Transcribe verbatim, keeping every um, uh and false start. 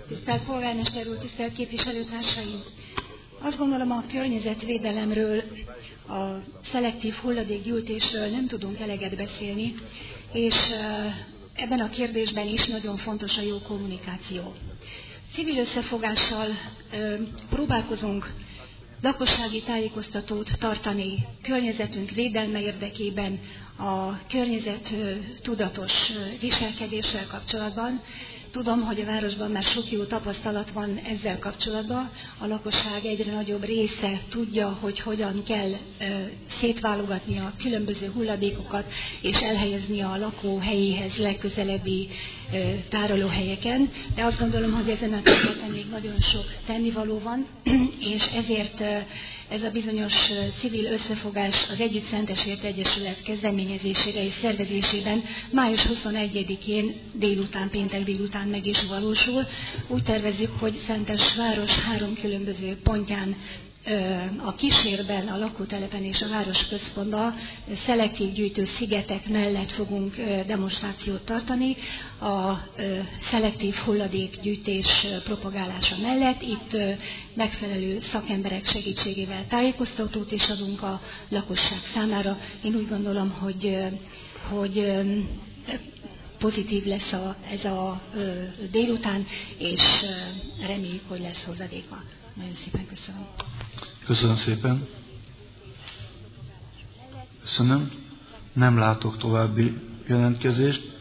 Tisztelt polgármester úr, tisztelt képviselőtársaim! Azt gondolom, a környezetvédelemről, a szelektív hulladékgyűjtésről nem tudunk eleget beszélni, és ebben a kérdésben is nagyon fontos a jó kommunikáció. Civil összefogással próbálkozunk lakossági tájékoztatót tartani környezetünk védelme érdekében, a környezet tudatos viselkedéssel kapcsolatban. Tudom, hogy a városban már sok jó tapasztalat van ezzel kapcsolatban. A lakosság egyre nagyobb része tudja, hogy hogyan kell e, szétválogatni a különböző hulladékokat, és elhelyezni a lakóhelyéhez legközelebbi e, tárolóhelyeken. De azt gondolom, hogy ezen a területen még nagyon sok tennivaló van, és ezért e, ez a bizonyos civil összefogás az Együtt Szentesért Egyesület kezdeményezésére és szervezésében május huszonegyedikén délután, péntek délután meg is valósul. Úgy tervezzük, hogy Szentesváros három különböző pontján, a kísérben, a lakótelepen és a városközpontban szelektív gyűjtő szigetek mellett fogunk demonstrációt tartani a szelektív hulladékgyűjtés propagálása mellett. Itt megfelelő szakemberek segítségével tájékoztatót is adunk a lakosság számára. Én úgy gondolom, hogy, hogy pozitív lesz a, ez a ö, délután, és ö, reméljük, hogy lesz hozadéka. Nagyon szépen köszönöm. Köszönöm szépen. Köszönöm. Nem látok további jelentkezést.